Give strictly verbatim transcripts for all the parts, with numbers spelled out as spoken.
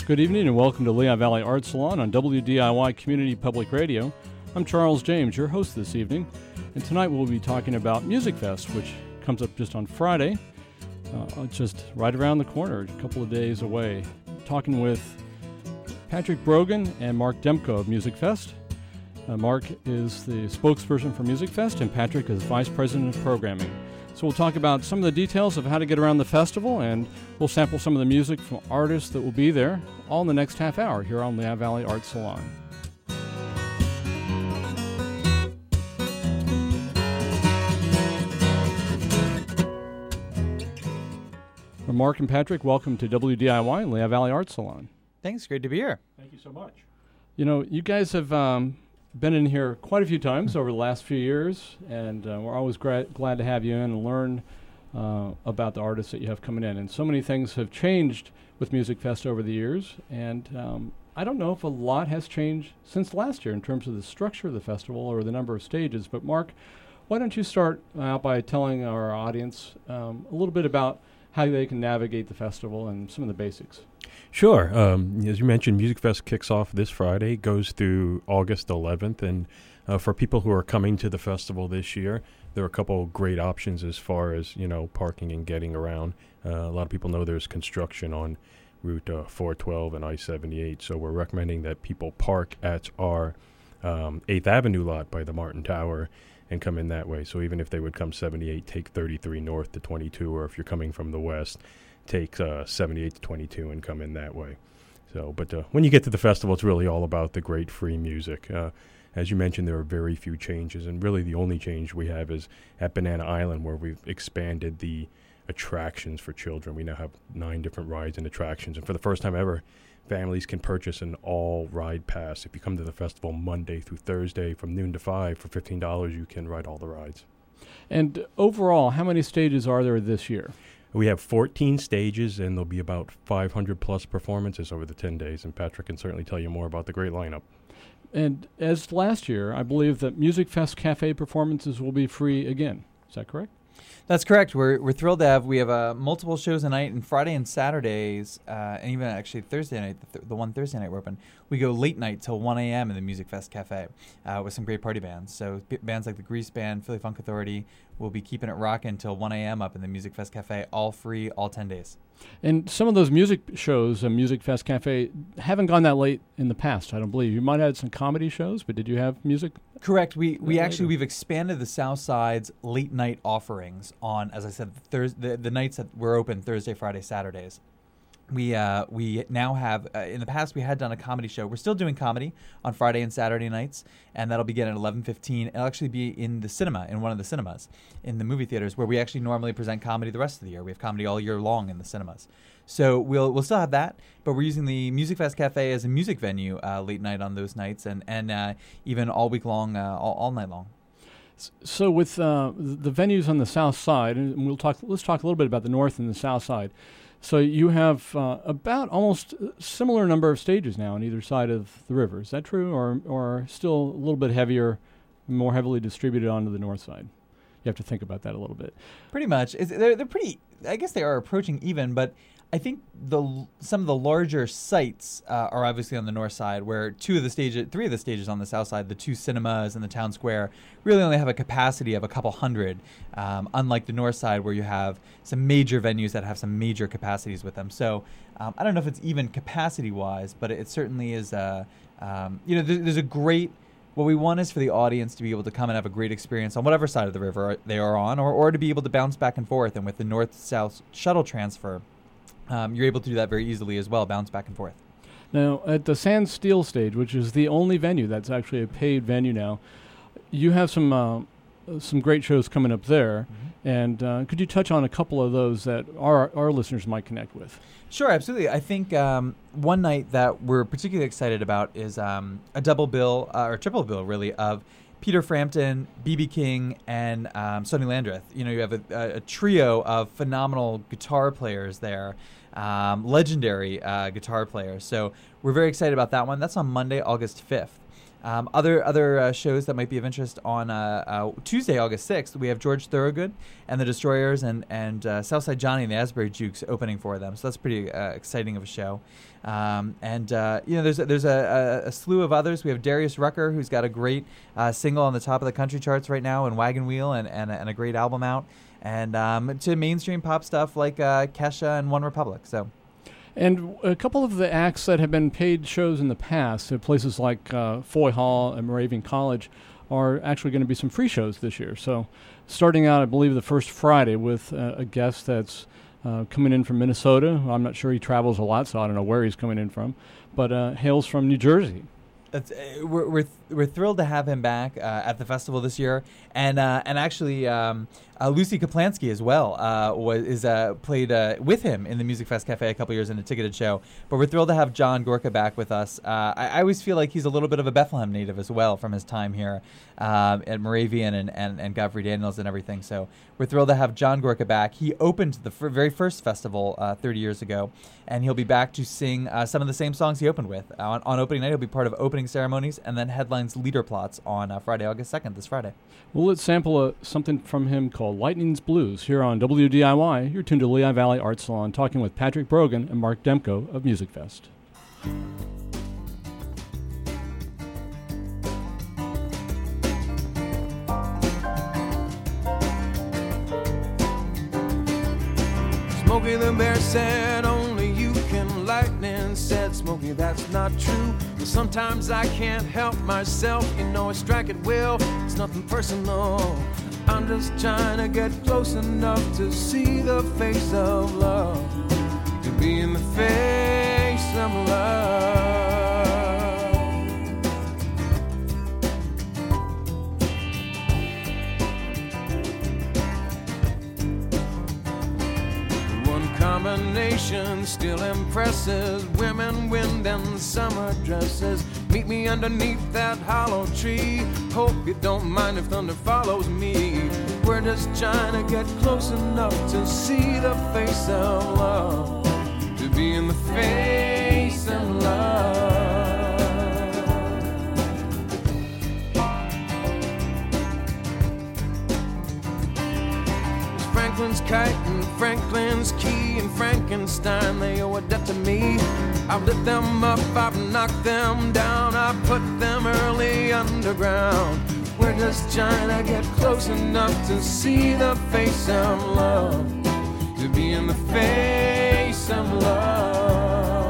Good evening and welcome to Lehigh Valley Art Salon on W D I Y Community Public Radio. I'm Charles James, your host this evening, and tonight we'll be talking about Music Fest, which comes up just on Friday, uh, just right around the corner, a couple of days away. Talking with Patrick Brogan and Mark Demko of Music Fest. Uh, Mark is the spokesperson for Music Fest, and Patrick is Vice President of Programming. So we'll talk about some of the details of how to get around the festival, and we'll sample some of the music from artists that will be there, all in the next half hour here on Lehigh Valley Art Salon. Well, Mark and Patrick, welcome to W D I Y Lehigh Valley Art Salon. Thanks, great to be here. Thank you so much. You know, you guys have um, been in here quite a few times over the last few years, and uh, we're always gra- glad to have you in and learn uh, about the artists that you have coming in. And so many things have changed with Music Fest over the years, and um, I don't know if a lot has changed since last year in terms of the structure of the festival or the number of stages. But Mark, why don't you start out by telling our audience um, a little bit about how they can navigate the festival and some of the basics. Sure. Um, as you mentioned, Music Fest kicks off this Friday, goes through August eleventh, and uh, for people who are coming to the festival this year, there are a couple of great options as far as, you know, parking and getting around. Uh, a lot of people know there's construction on Route uh, four twelve and I seventy-eight, so we're recommending that people park at our um, eighth Avenue lot by the Martin Tower and come in that way. So even if they would come seventy-eight, take thirty-three north to twenty-two, or if you're coming from the west, take uh, seventy-eight to twenty-two and come in that way. So, but uh, when you get to the festival, it's really all about the great free music. Uh, as you mentioned, there are very few changes, and really the only change we have is at Banana Island, where we've expanded the attractions for children. We now have nine different rides and attractions, and for the first time ever, families can purchase an all-ride pass. If you come to the festival Monday through Thursday from noon to five for fifteen dollars, you can ride all the rides. And overall, how many stages are there this year? We have fourteen stages, and there'll be about five hundred plus performances over the ten days, and Patrick can certainly tell you more about the great lineup. And as last year, I believe that Music Fest Cafe performances will be free again. Is that correct? That's correct. We're we're thrilled to have, we have uh, multiple shows a night, and Friday and Saturdays, uh, and even actually Thursday night, the, th- the one Thursday night we're open, we go late night till one a.m. in the Music Fest Cafe uh, with some great party bands. So b- bands like the Grease Band, Philly Funk Authority will be keeping it rocking till one a.m. up in the Music Fest Cafe, all free, all ten days. And some of those music shows and Music Fest Cafe haven't gone that late in the past, I don't believe. You might have had some comedy shows, but did you have music? Correct. We we later? actually, we've expanded the South Side's late night offerings on, as I said, Thurs- the, the nights that we're open, Thursday, Friday, Saturdays. We uh, we now have, uh, in the past we had done a comedy show. We're still doing comedy on Friday and Saturday nights, and that'll begin at eleven fifteen. It'll actually be in the cinema, in one of the cinemas, in the movie theaters, where we actually normally present comedy the rest of the year. We have comedy all year long in the cinemas. So we'll we'll still have that, but we're using the Music Fest Cafe as a music venue uh, late night on those nights, and, and uh, even all week long, uh, all, all night long. So with uh, the venues on the south side, and we'll talk. Let's talk a little bit about the north and the south side. So you have uh, about almost a similar number of stages now on either side of the river. Is that true, or or still a little bit heavier, more heavily distributed onto the north side? You have to think about that a little bit. Pretty much. It's, they're they're pretty. I guess they are approaching even, but I think the some of the larger sites uh, are obviously on the north side, where two of the stages, three of the stages on the south side, the two cinemas and the town square, really only have a capacity of a couple hundred, um, unlike the north side, where you have some major venues that have some major capacities with them. So um, I don't know if it's even capacity-wise, but it, it certainly is, uh, um, you know, there, there's a great, what we want is for the audience to be able to come and have a great experience on whatever side of the river they are on, or, or to be able to bounce back and forth. And with the north-south shuttle transfer, Um, you're able to do that very easily as well, bounce back and forth. Now, at the Sand Steel stage, which is the only venue that's actually a paid venue now, you have some uh, some great shows coming up there. Mm-hmm. And uh, could you touch on a couple of those that our our listeners might connect with? Sure, absolutely. I think um, one night that we're particularly excited about is um, a double bill, uh, or triple bill, really, of Peter Frampton, B B King, and um, Sonny Landreth. You know, you have a, a, a trio of phenomenal guitar players there, um, legendary uh, guitar players. So we're very excited about that one. That's on Monday, August fifth. Um, other other uh, shows that might be of interest on uh, uh, Tuesday, August sixth, we have George Thorogood and the Destroyers and and uh, Southside Johnny and the Asbury Jukes opening for them. So that's pretty uh, exciting of a show. Um, and uh, you know, there's a, there's a, a, a slew of others. We have Darius Rucker, who's got a great uh, single on the top of the country charts right now, and Wagon Wheel, and and, and a great album out. And um, to mainstream pop stuff like uh, Kesha and One Republic. So. And a couple of the acts that have been paid shows in the past at places like uh, Foy Hall and Moravian College are actually going to be some free shows this year. So starting out, I believe, the first Friday with uh, a guest that's uh, coming in from Minnesota. I'm not sure he travels a lot, so I don't know where he's coming in from, but uh, hails from New Jersey. It's, uh, we're we're, th- we're thrilled to have him back uh, at the festival this year, and uh, and actually um, uh, Lucy Kaplansky as well uh, was is uh, played uh, with him in the Music Fest Cafe a couple years in a ticketed show. But we're thrilled to have John Gorka back with us. Uh, I, I always feel like he's a little bit of a Bethlehem native as well from his time here um, at Moravian and, and, and Godfrey Daniels and everything. So we're thrilled to have John Gorka back. He opened the f- very first festival uh, thirty years ago, and he'll be back to sing uh, some of the same songs he opened with on, on opening night. He'll be part of opening ceremonies and then headlines Leader Plots on uh, Friday, August second, this Friday. Well, let's sample uh, something from him called Lightning's Blues here on W D I Y. You're tuned to Lehigh Valley Art Salon, talking with Patrick Brogan and Mark Demko of Music Fest. Smokey the Bear said only you can. Lightning said, Smokey, that's not true. But sometimes I can't help myself. You know I strike at will. It's nothing personal. I'm just trying to get close enough to see the face of love, to be in the face of love. Combination still impresses women, wind, and summer dresses. Meet me underneath that hollow tree. Hope you don't mind if thunder follows me. We're just trying to get close enough to see the face of love, to be in the face of love. Franklin's kite and Franklin's key and Frankenstein, they owe a debt to me. I've lit them up, I've knocked them down, I put them early underground. We're just trying to get close enough to see the face of love, to be in the face of love.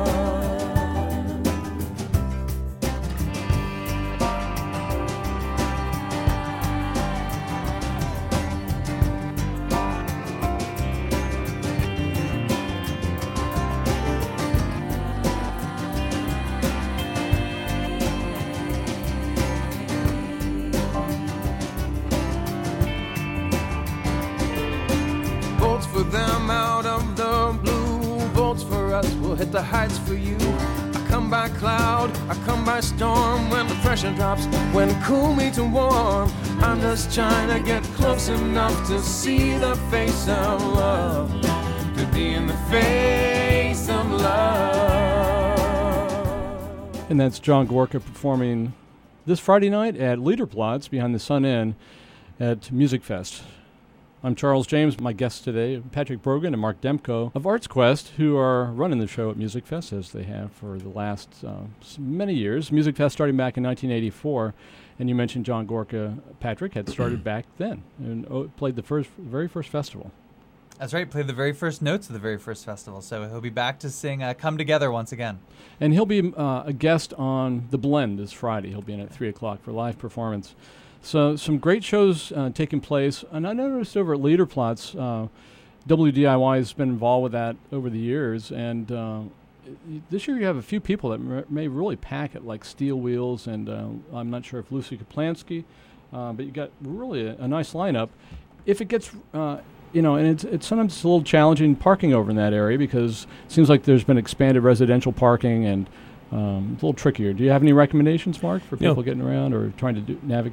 For them out of the blue, volts for us, we'll hit the heights for you. I come by cloud, I come by storm, when the pressure drops, when cool meets warm. I'm just trying to get close enough to see the face of love, to be in the face of love. And that's John Gorka performing this Friday night at Leader Plots behind the Sun Inn at Music Fest. I'm Charles James. My guests today, Patrick Brogan and Mark Demko of Arts Quest, who are running the show at Music Fest, as they have for the last uh, many years. Music Fest starting back in nineteen eighty-four, and you mentioned John Gorka. Patrick had started back then and oh, played the first, very first festival. That's right, played the very first notes of the very first festival, so he'll be back to sing uh, Come Together once again. And he'll be uh, a guest on The Blend this Friday. He'll be in at three o'clock for live performance. So some great shows uh, taking place, and I noticed over at Leader Plots, uh, W D I Y has been involved with that over the years, and uh, this year you have a few people that m- may really pack it, like Steel Wheels, and uh, I'm not sure if Lucy Kaplansky, uh, but you got really a, a nice lineup. If it gets, uh, you know, and it's, it's sometimes it's a little challenging parking over in that area because it seems like there's been expanded residential parking and Um, it's a little trickier. Do you have any recommendations, Mark, for people Yeah. getting around or trying to do, navigate?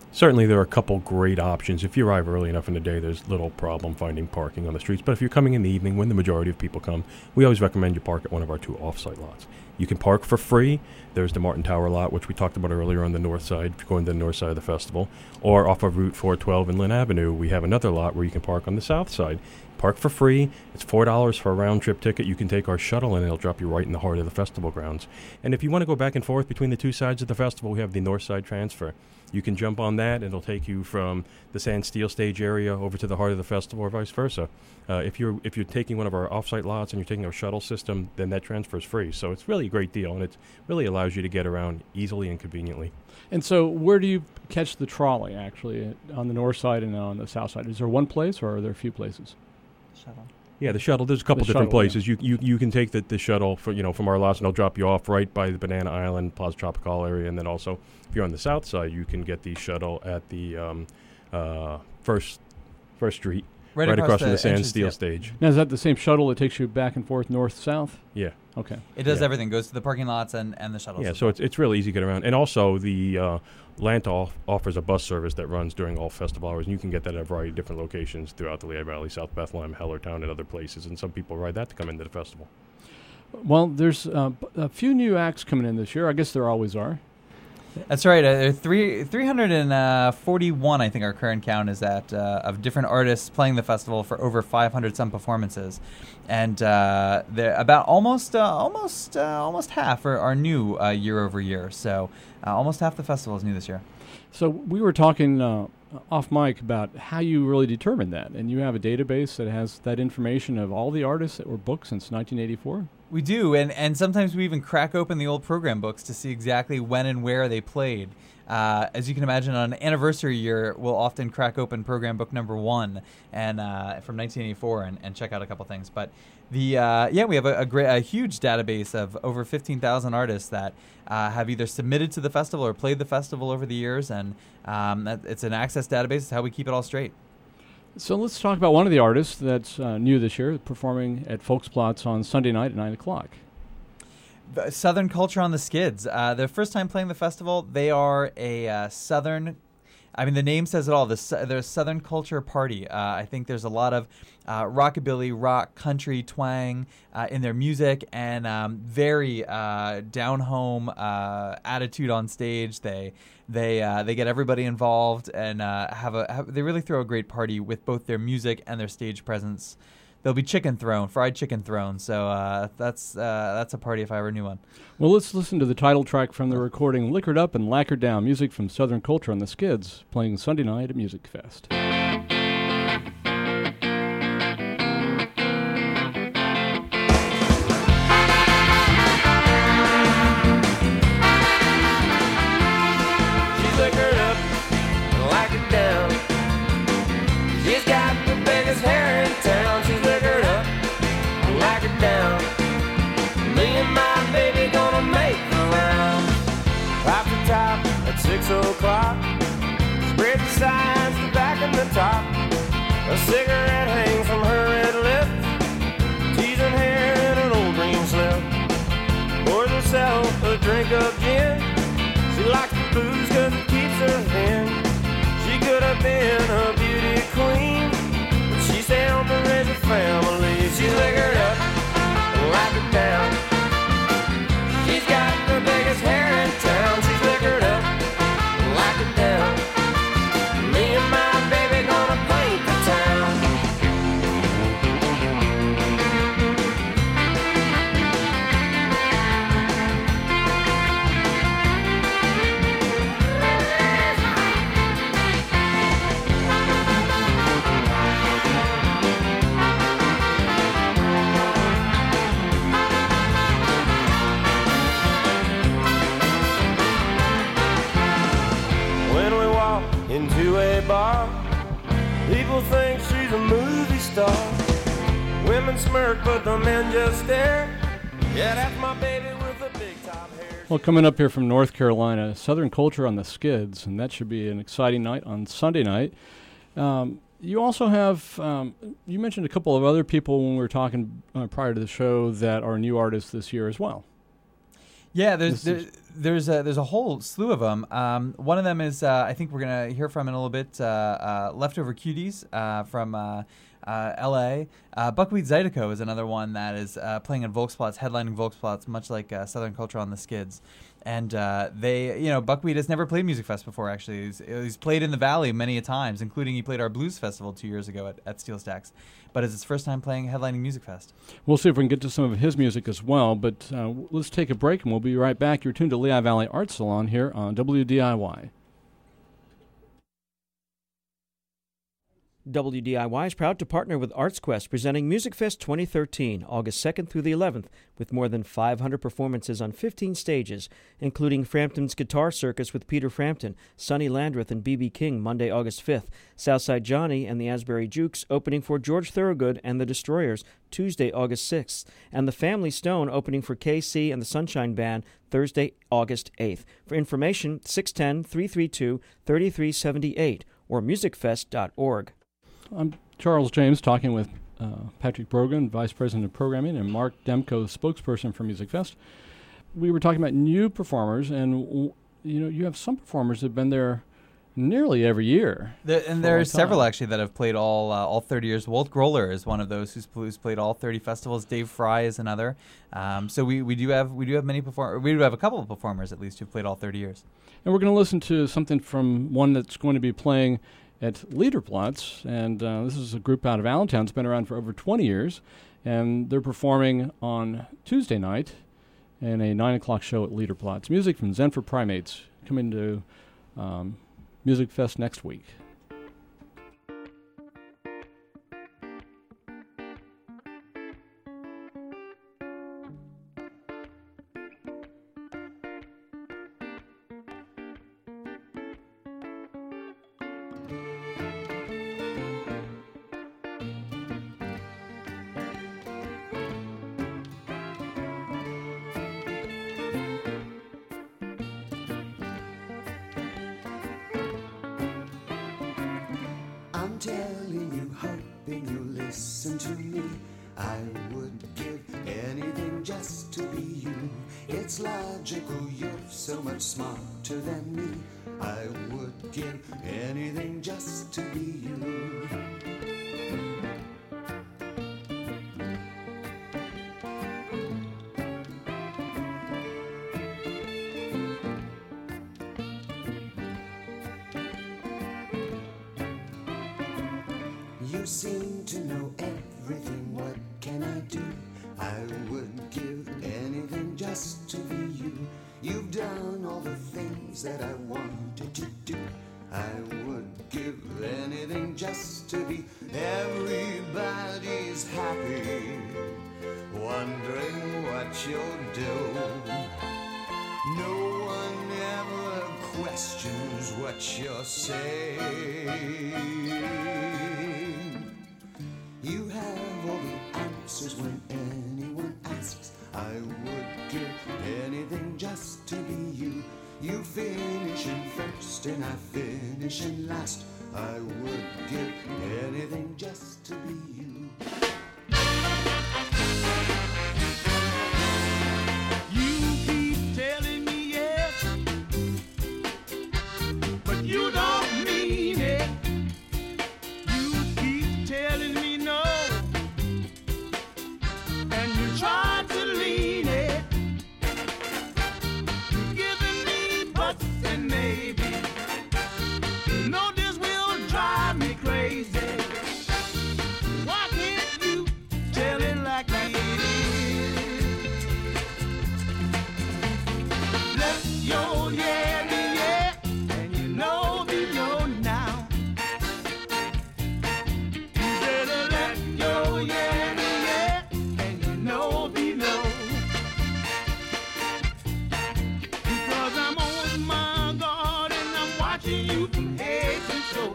Certainly, there are a couple great options. If you arrive early enough in the day, there's little problem finding parking on the streets. But if you're coming in the evening when the majority of people come, we always recommend you park at one of our two off-site lots. You can park for free. There's the Martin Tower lot, which we talked about earlier on the north side, if you're going to the north side of the festival. Or off of Route four twelve and Lynn Avenue, we have another lot where you can park on the south side. Park for free. It's four dollars for a round-trip ticket. You can take our shuttle, and it'll drop you right in the heart of the festival grounds. And if you want to go back and forth between the two sides of the festival, we have the north side transfer. You can jump on that, and it'll take you from the Sand Steel stage area over to the heart of the festival, or vice versa. Uh, if you're if you're taking one of our off-site lots and you're taking our shuttle system, then that transfer is free. So it's really a great deal, and it really allows you to get around easily and conveniently. And so where do you catch the trolley, actually, on the north side and on the south side? Is there one place, or are there a few places? Shuttle. Yeah, the shuttle. There's a couple The different shuttle, places. You, you you can take the, the shuttle for you know from our lots, and it'll drop you off right by the Banana Island Plaza Tropical area. And then also, if you're on the south side, you can get the shuttle at the um, uh, first First Street, Right, right across, across from the Sand entrance, Steel yeah. stage. Now, is that the same shuttle that takes you back and forth north-south? Yeah. Okay. It does Yeah. everything. Goes to the parking lots and, and the shuttles. Yeah, as so well. it's it's really easy to get around. And also, the uh, Lanta off- offers a bus service that runs during all festival hours, and you can get that at a variety of different locations throughout the Lehigh Valley, South Bethlehem, Hellertown, and other places. And some people ride that to come into the festival. Well, there's uh, b- a few new acts coming in this year. I guess there always are. That's right. Uh, there are three, three hundred forty-one, I think our current count is at, uh, of different artists playing the festival for over five hundred some performances. And uh, they're about almost uh, almost, uh, almost half are, are new uh, year over year. So uh, almost half the festival is new this year. So we were talking uh, off mic about how you really determine that. And you have a database that has that information of all the artists that were booked since nineteen eighty-four? We do, and, and sometimes we even crack open the old program books to see exactly when and where they played. Uh, as you can imagine, on an anniversary year, we'll often crack open program book number one and uh, from nineteen eighty-four and, and check out a couple things. But the uh, yeah, we have a, a great, a huge database of over fifteen thousand artists that uh, have either submitted to the festival or played the festival over the years, and um, that, it's an access database. It's how we keep it all straight. So let's talk about one of the artists that's uh, new this year, performing at Folksplatz on Sunday night at nine o'clock. The Southern Culture on the Skids. Uh, their first time playing the festival. They are a uh, Southern, I mean, the name says it all. The, su- they're a Southern culture party. Uh, I think there's a lot of uh, rockabilly, rock, country twang uh, in their music, and um, very uh, down-home uh, attitude on stage. They they uh, they get everybody involved and uh, have a have, they really throw a great party with both their music and their stage presence. There'll be chicken thrown, fried chicken thrown. So uh, that's uh, that's a party if I ever knew one. Well, let's listen to the title track from the recording, Liquored Up and Lacquered Down, music from Southern Culture on the Skids, playing Sunday night at Music Fest. She's liquored up and lacquered down. She's got the biggest hair in town. She's liquored up and lacquered down. Me and my baby gonna make the round. Pop the top at six o'clock. Spread the sides, the back and the top. A cigarette hangs from her red lip. Teasing hair in an old green slip. Pours herself a drink of gin. She likes the booze cause it keeps her thin. She could have been a beauty queen, but she stayed on to raise a family. She's liquored up and lacquered down. She's got the biggest hair in town. She's liquored up and lacquered down. Me and my baby gonna paint the town. When we walk into a bar, people think she's a movie star. Women smirk, but the men just stare. Yeah, that's my baby with the big top hair. Well, coming up here from North Carolina, Southern Culture on the Skids, and that should be an exciting night on Sunday night. Um, you also have, um, you mentioned a couple of other people when we were talking uh, prior to the show that are new artists this year as well. Yeah, there's This there, is- there's a there's a whole slew of them. Um, one of them is uh, I think we're gonna hear from in a little bit. Uh, uh, Leftover Cuties uh, from uh, uh, L A. Uh, Buckwheat Zydeco is another one that is uh, playing at Volksplatz, headlining Volksplatz, much like uh, Southern Culture on the Skids. And uh, they, you know, Buckwheat has never played Music Fest before. Actually, he's, he's played in the Valley many a times, including he played our Blues Festival two years ago at, at Steel Stacks. But it's his first time playing headlining Music Fest. We'll see if we can get to some of his music as well, but uh, w- let's take a break and we'll be right back. You're tuned to Lehigh Valley Art Salon here on W D I Y. W D I Y is proud to partner with ArtsQuest, presenting Music Fest twenty thirteen, August second through the eleventh, with more than five hundred performances on fifteen stages, including Frampton's Guitar Circus with Peter Frampton, Sonny Landreth and B B King Monday, August fifth, Southside Johnny and the Asbury Jukes opening for George Thorogood and the Destroyers Tuesday, August sixth, and the Family Stone opening for K C and the Sunshine Band Thursday, August eighth. For information, six one zero, three three two, three three seven eight or music fest dot org. I'm Charles James talking with uh, Patrick Brogan, Vice President of Programming, and Mark Demko, spokesperson for Music Fest. We were talking about new performers, and w- you know, you have some performers that have been there nearly every year. There, and for there a are several time. actually that have played all uh, all thirty years. Walt Groller is one of those who's, who's played all thirty festivals. Dave Fry is another. Um, so we, we do have we do have many perform we do have a couple of performers at least who've played all thirty years. And we're going to listen to something from one that's going to be playing at Liederplatz, and uh, this is a group out of Allentown. It's been around for over twenty years, and they're performing on Tuesday night in a nine o'clock show at Liederplatz. Music from Zen for Primates coming to um, Music Fest next week. I'm telling you, hoping you listen to me. I would give anything just to be you. It's logical, you're so much smarter than me. I would give anything just to be you. You seem to know everything, what can I do? I would give anything just to be you. You've done all the things that I wanted to do. I would give anything just to be. Everybody's happy, wondering what you'll do. No one ever questions what you're saying. You have all the answers when anyone asks. I would give anything just to be you. You finish in first and I finish in last. I would give anything just to be you. You keep telling me yes, but you don't mean it. You keep telling me no, and you try to lean it. You're giving me buts and maybe. You know this will drive me crazy. Why can't you tell it like it is? Let your yeah be yeah, and you know be no now. You better let your yeah be yeah, and you know be no. Because I'm on my guard and I'm watching you from head to toe.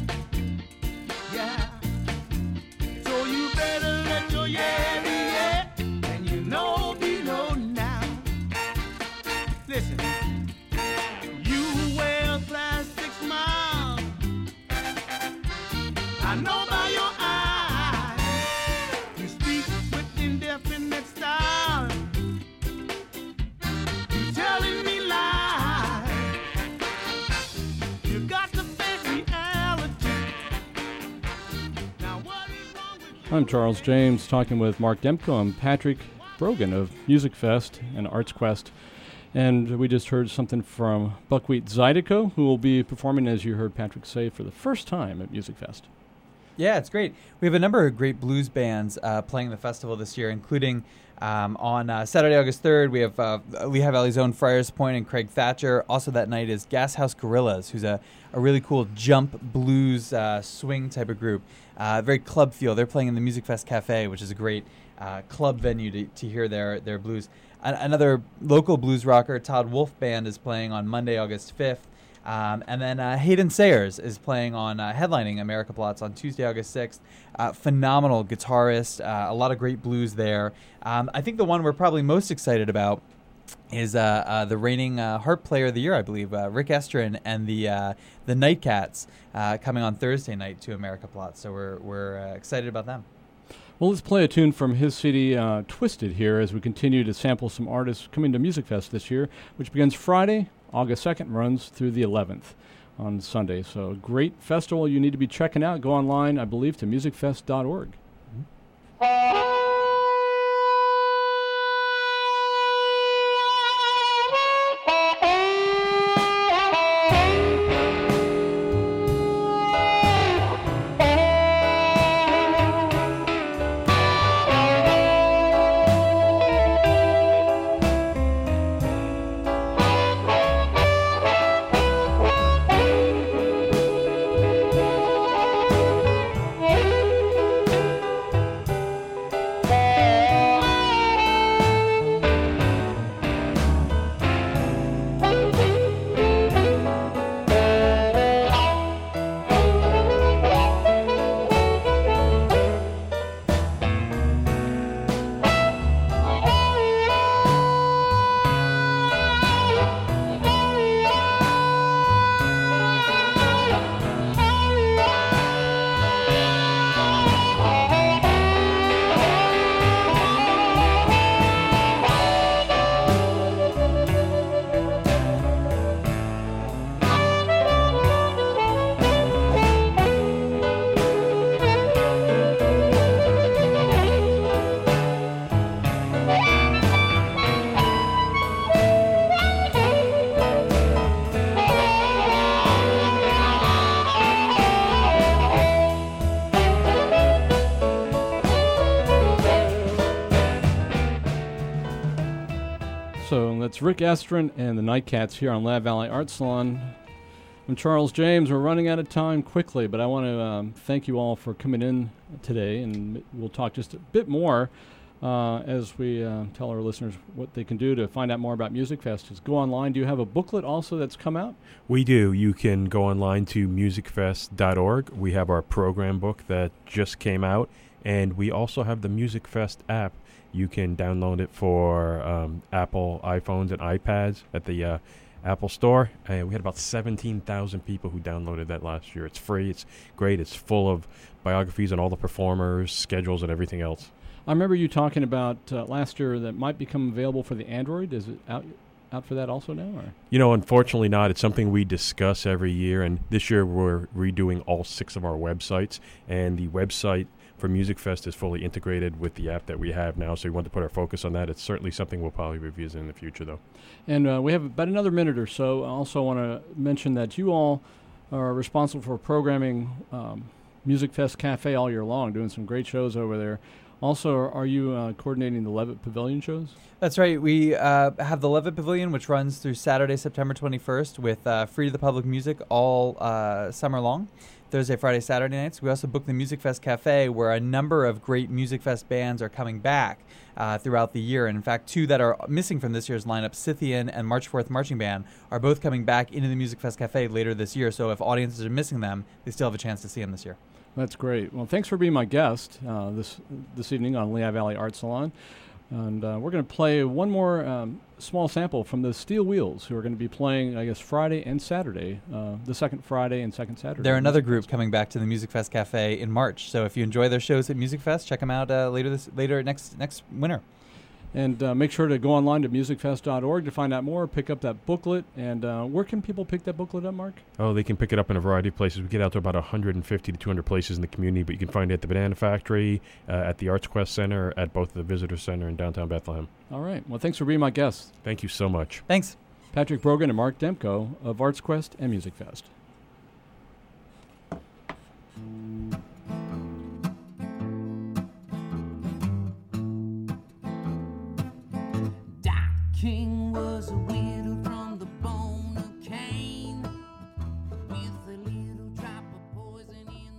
Yeah. So you better let your yeah be yeah, and you know be no now. Listen, you wear plastic smile. I know by your eyes. You speak with indefinite style. I'm Charles James, talking with Mark Demko and Patrick Brogan of Music Fest and Arts Quest. And we just heard something from Buckwheat Zydeco, who will be performing, as you heard Patrick say, for the first time at Music Fest. Yeah, it's great. We have a number of great blues bands uh, playing the festival this year, including um, on uh, Saturday, August third, we have uh, Lehigh Valley's own Friars Point and Craig Thatcher. Also that night is Gas House Gorillas, who's a, a really cool jump blues uh, swing type of group. Uh, very club feel. They're playing in the Music Fest Cafe, which is a great uh, club venue to, to hear their, their blues. An- another local blues rocker, Todd Wolf Band, is playing on Monday, August fifth. Um, and then uh, Hayden Sayers is playing on uh, headlining America Plots on Tuesday, August sixth. Uh, phenomenal guitarist, uh, a lot of great blues there. Um, I think the one we're probably most excited about is uh, uh, the reigning uh, harp player of the year, I believe, uh, Rick Estrin, and the uh, the Nightcats uh, coming on Thursday night to America Plots. So we're we're uh, excited about them. Well, let's play a tune from his C D, uh, Twisted, here as we continue to sample some artists coming to Music Fest this year, which begins Friday, August second, runs through the eleventh on Sunday. So a great festival you need to be checking out. Go online, I believe, to music fest dot org. Mm-hmm. So that's Rick Estrin and the Nightcats here on Lehigh Valley Art Salon. I'm Charles James. We're running out of time quickly, but I want to um, thank you all for coming in today, and we'll talk just a bit more uh, as we uh, tell our listeners what they can do to find out more about Music Fest. Just go online. Do you have a booklet also that's come out? We do. You can go online to music fest dot org. We have our program book that just came out, and we also have the Music Fest app. You can download it for um, Apple iPhones and iPads at the uh, Apple Store. Uh, we had about seventeen thousand people who downloaded that last year. It's free. It's great. It's full of biographies on all the performers, schedules, and everything else. I remember you talking about uh, last year that might become available for the Android. Is it out out for that also now? Or? You know, unfortunately not. It's something we discuss every year, and this year we're redoing all six of our websites, and the website for Music Fest is fully integrated with the app that we have now, so we want to put our focus on that. It's certainly something we'll probably revisit in the future, though. And uh, we have about another minute or so. I also want to mention that you all are responsible for programming um, Music Fest Cafe all year long, doing some great shows over there. Also, are you uh, coordinating the Levitt Pavilion shows? That's right. We uh, have the Levitt Pavilion, which runs through Saturday, September twenty-first, with uh, free to the public music all uh, summer long. Thursday, Friday, Saturday nights. We also book the Music Fest Cafe, where a number of great Music Fest bands are coming back uh, throughout the year. And in fact, two that are missing from this year's lineup, Scythian and March fourth Marching Band, are both coming back into the Music Fest Cafe later this year. So if audiences are missing them, they still have a chance to see them this year. That's great. Well, thanks for being my guest uh, this this evening on Lehigh Valley Art Salon. And uh, we're going to play one more um, small sample from the Steel Wheels, who are going to be playing, I guess, Friday and Saturday, uh, the second Friday and second Saturday. They're another group coming back to the Music Fest Cafe in March. So if you enjoy their shows at Music Fest, check them out uh, later this later next next winter. And uh, make sure to go online to music fest dot org to find out more, pick up that booklet. And uh, where can people pick that booklet up, Mark? Oh, they can pick it up in a variety of places. We get out to about one hundred fifty to two hundred places in the community, but you can find it at the Banana Factory, uh, at the ArtsQuest Center, at both the Visitor Center in downtown Bethlehem. All right. Well, thanks for being my guests. Thank you so much. Thanks. Patrick Brogan and Mark Demko of ArtsQuest and Music Fest. King was a widow from the bone of Cain, with a little drop of poison in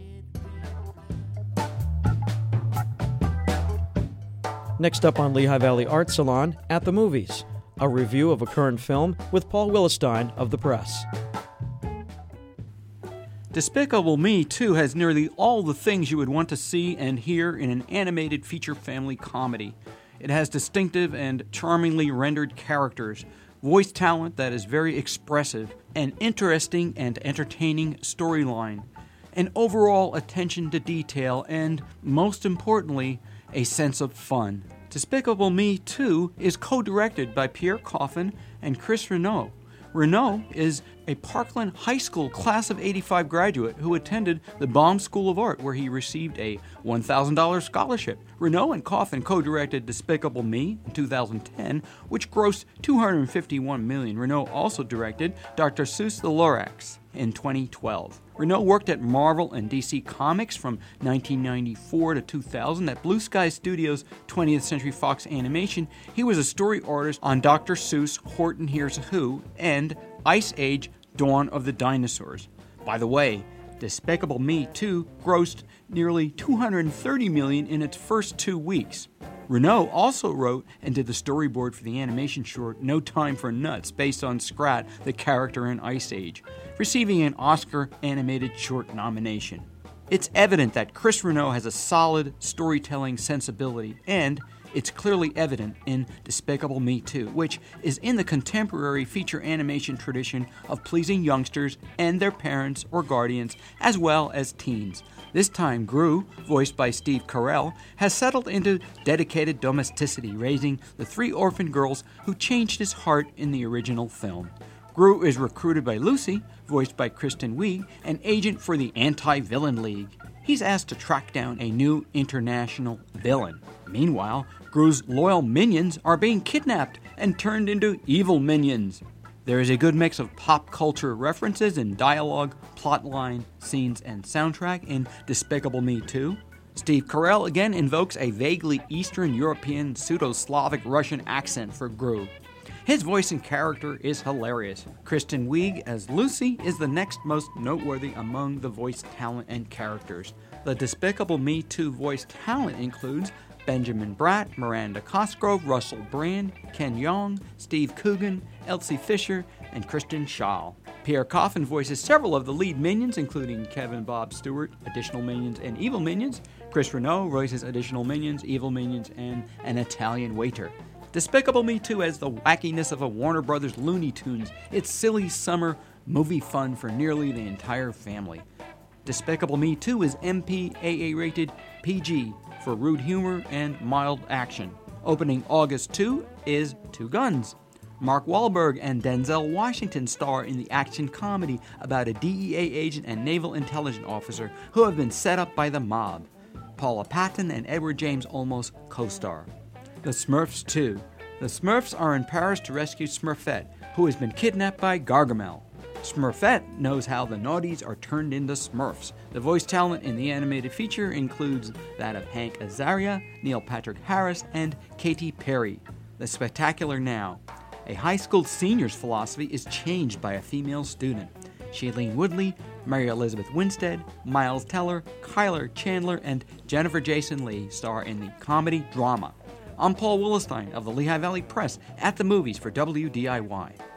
the red. Next up on Lehigh Valley Art Salon, At the Movies, a review of a current film with Paul Willestein of The Press. Despicable Me two has nearly all the things you would want to see and hear in an animated feature family comedy. It has distinctive and charmingly rendered characters, voice talent that is very expressive, an interesting and entertaining storyline, an overall attention to detail, and, most importantly, a sense of fun. Despicable Me two is co-directed by Pierre Coffin and Chris Renaud. Renaud is a Parkland High School class of eighty-five graduate who attended the Baum School of Art, where he received a one thousand dollars scholarship. Renaud and Coffin co-directed Despicable Me in two thousand ten, which grossed two hundred fifty-one million dollars. Renaud also directed Doctor Seuss the Lorax in twenty twelve. Renaud worked at Marvel and D C Comics from nineteen ninety-four to two thousand. At Blue Sky Studios' twentieth Century Fox Animation, he was a story artist on Doctor Seuss' Horton Hears a Who and Ice Age: Dawn of the Dinosaurs. By the way, Despicable Me two grossed nearly two hundred thirty million dollars in its first two weeks. Renaud also wrote and did the storyboard for the animation short No Time for Nuts, based on Scrat, the character in Ice Age, receiving an Oscar animated short nomination. It's evident that Chris Renaud has a solid storytelling sensibility, and it's clearly evident in Despicable Me two, which is in the contemporary feature animation tradition of pleasing youngsters and their parents or guardians, as well as teens. This time, Gru, voiced by Steve Carell, has settled into dedicated domesticity, raising the three orphan girls who changed his heart in the original film. Gru is recruited by Lucy, voiced by Kristen Wiig, an agent for the Anti-Villain League. He's asked to track down a new international villain. Meanwhile, Gru's loyal minions are being kidnapped and turned into evil minions. There is a good mix of pop culture references in dialogue, plotline, scenes, and soundtrack in Despicable Me two. Steve Carell again invokes a vaguely Eastern European, pseudo-Slavic Russian accent for Gru. His voice and character is hilarious. Kristen Wiig as Lucy is the next most noteworthy among the voice talent and characters. The Despicable Me two voice talent includes Benjamin Bratt, Miranda Cosgrove, Russell Brand, Ken Jeong, Steve Coogan, Elsie Fisher, and Kristen Schaal. Pierre Coffin voices several of the lead minions, including Kevin Bob Stewart, additional minions, and evil minions. Chris Renaud voices additional minions, evil minions, and an Italian waiter. Despicable Me two has the wackiness of a Warner Brothers Looney Tunes. It's silly summer movie fun for nearly the entire family. Despicable Me two is M P A A rated P G for rude humor and mild action. Opening August second is Two Guns. Mark Wahlberg and Denzel Washington star in the action comedy about a D E A agent and naval intelligence officer who have been set up by the mob. Paula Patton and Edward James Olmos co-star. The Smurfs two. The Smurfs are in Paris to rescue Smurfette, who has been kidnapped by Gargamel. Smurfette knows how the naughties are turned into Smurfs. The voice talent in the animated feature includes that of Hank Azaria, Neil Patrick Harris, and Katy Perry. The Spectacular Now. A high school senior's philosophy is changed by a female student. Shailene Woodley, Mary Elizabeth Winstead, Miles Teller, Kyler Chandler, and Jennifer Jason Leigh star in the comedy drama. I'm Paul Willestein of the Lehigh Valley Press at the movies for W D I Y.